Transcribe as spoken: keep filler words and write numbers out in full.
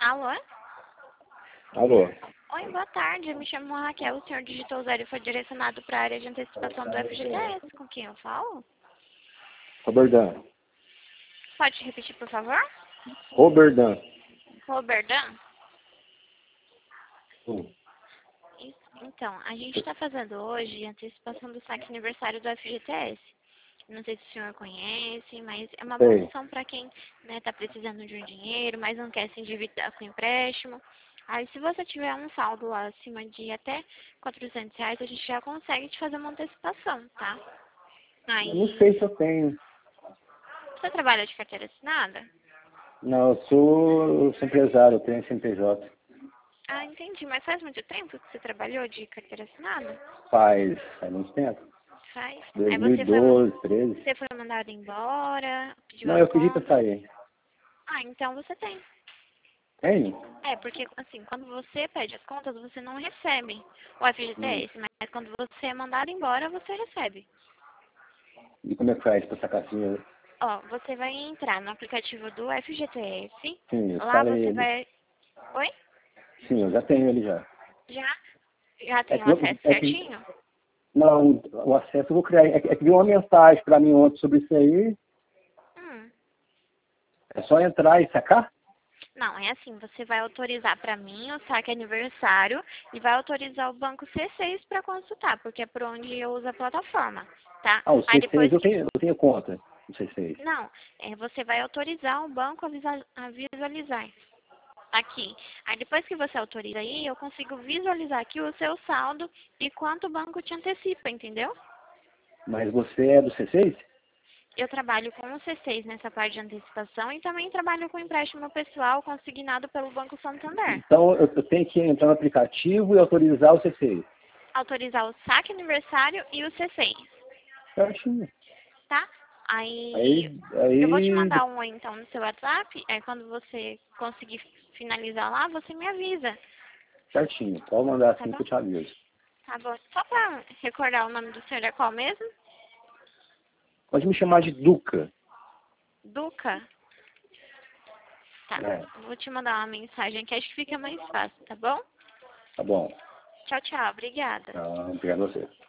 Alô? Alô? Oi, boa tarde. Eu me chamo Raquel. O senhor digitou zero e foi direcionado para a área de antecipação do F G T S. Com quem eu falo? Roberdan. Pode repetir, por favor? Roberdan. Roberdan? Sim. Isso. Então, a gente está fazendo hoje a antecipação do saque aniversário do F G T S. Não sei se o senhor conhece, mas é uma boa Sei. opção para quem está precisando de um dinheiro, mas não quer se endividar com empréstimo. Aí, se você tiver um saldo lá acima de até quatrocentos reais, a gente já consegue te fazer uma antecipação, tá? Eu não Aí, sei se eu tenho. você trabalha de carteira assinada? Não, eu sou, eu sou empresário, eu tenho C N P J. Ah, entendi. Mas faz muito tempo que você trabalhou de carteira assinada? Faz, faz muito tempo. Faz. Aí você foi, dois mil e doze, treze. você foi mandado embora, pediu Não, as eu pedi pra contas. sair. Ah, então você tem. Tenho? É, porque assim, quando você pede as contas, você não recebe o F G T Hum. S, mas quando você é mandado embora, você recebe. E como é que faz pra sacar dinheiro? Ó, você vai entrar no aplicativo do F G T S, Sim, eu lá instalei você ele. vai... Oi? Sim, eu já tenho ele já. Já? Já É tem o que, eu- acesso é que certinho? não, o acesso eu vou criar. É que, é que deu uma mensagem pra mim ontem sobre isso aí. Hum. É só entrar e sacar? Não, é assim, você vai autorizar para mim o saque aniversário e vai autorizar o banco C seis para consultar, porque é por onde eu uso a plataforma, tá? Ah, o Aí C seis depois eu que... tenho, eu tenho conta. O C seis. Não, é, você vai autorizar o banco a, visa- a visualizar aqui. Aí depois que você autoriza aí, eu consigo visualizar aqui o seu saldo e quanto o banco te antecipa, entendeu? Mas você é do C seis? Eu trabalho com o C seis nessa parte de antecipação e também trabalho com empréstimo pessoal consignado pelo Banco Santander. Então eu, eu tenho que entrar no aplicativo e autorizar o C seis. Autorizar o saque aniversário e o C seis, Certinho. tá? Aí Aí, eu vou te aí, mandar um oi então no seu WhatsApp, aí quando você conseguir finalizar lá, você me avisa, certinho. Pode mandar tá assim que bom? eu te aviso. Tá bom. Só pra recordar o nome do senhor é qual mesmo? Pode me chamar de Duca. Duca? Tá. É, Vou te mandar uma mensagem que acho que fica mais fácil, tá bom? tá bom. Tchau, tchau. Obrigada. Então, obrigado a você.